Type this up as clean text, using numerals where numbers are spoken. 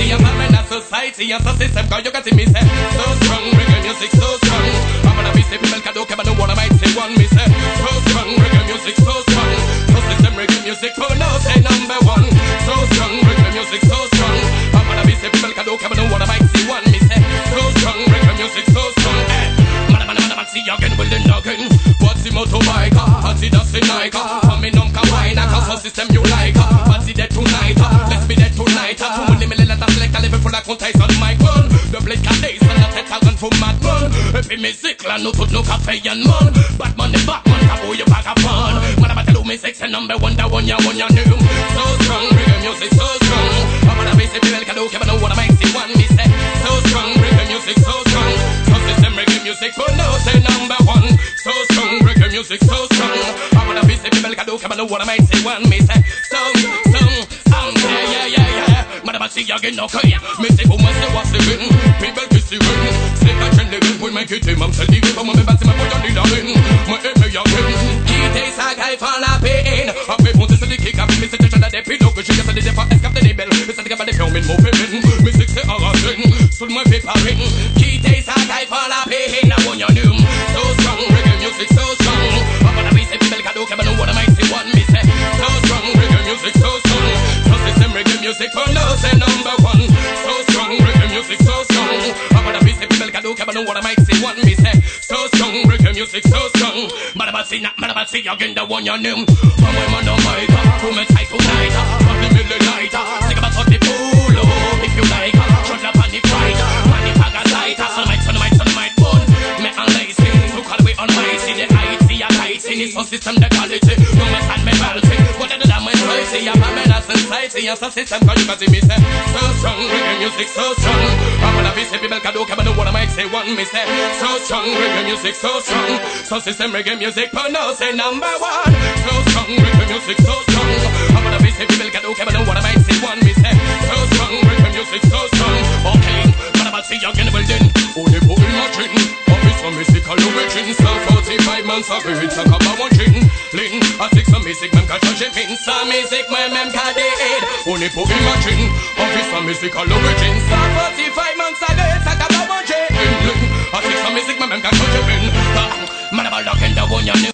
party and I'm in a society and so system, cause you can see me say so strong, reggae music so strong. I'm gonna be say people can do, but no one might say one, me say so strong, reggae music so strong. So system reggae music for no say number one. So strong, reggae music so strong. I'm gonna be say people can do, but no one might say one, me say so strong, reggae music so strong. Man, see again with the noggin. What's the motorbike? What's the dusty Nike? Coming on kawaii, cause so system you like. What's the dead tonight? Let's be dead tonight. Pour les mêler la select, à lever pour la conteste on mic one. The blade can days, on a 7,000 for madman. Et puis musique là, nous toutes nos cafés y'en man. Batman et Batman, tabou you back up on. Man, I'm tell me sex and number one, that one ya new. So strong, reggae music so strong. I'm gonna be say people can do, but no one makes it one. Me say so strong, reggae music so strong. So system reggae music for no say number one. So strong, reggae music so strong. I'm gonna be say people can do, but no one makes it one. Me say yeah. Madame, see again, okay. Me say pour moi c'est what c'est win. People qui s'y win. C'est qu'à chaîne les win. Oui, mais quitter m'en c'est dit. Comme moi, me bâtir ma pote en l'in. Moi, aimer y'a win. Quitter sa gaille fan la peine. Après, bon, c'est celui qui cap. Mais c'est déjà des pilotes que j'ai cassé des fois. Escape des belles. Mais c'est capable de faire, mais de mauvais men. Mais c'est que c'est arrangé. Sous le moins fait par une. Quitter sa gaille fan la peine. I want your name. So strong, reggae music so strong. I'm gonna be say people can do, but no one makes it one. Me say so strong, reggae music so strong. So system reggae music for no say number one. So strong, reggae music so strong. I'm gonna be say people can do, but no one makes it one. Me say so strong, reggae music so strong. Madam, see again the one your name. From where man no mic, who me tight tonight. From the middle night, think about how the fool. If you like, shut up on the fight. Man, if I got light, son of my bone. Me and lazy, so call we on my see the height, see a tight, see the sound system the quality. No me stand me balti, what the damn is right. See a man as society, and so system cause you can see me say so strong, reggae music so strong. I'm gonna be say people can do, but no one might say one. Me say so strong, reggae music so strong. So system reggae music for no say number one. So strong, reggae music so strong. I'm gonna be say people can do, but no one might say one. Me say so strong, reggae music so strong. Okay, but I'm see again building. Only put in my chin. Office for mystical origin. So 45 months of it, talk about one chin. Lin, a 6 of music, man can touch it in. Some music, man can do it. Only put in my chin. Office for mystical origin. So 45 months of it, talk about one chin. Lin, a 6 of music, man can touch it in. Man, I'm a lock in the one you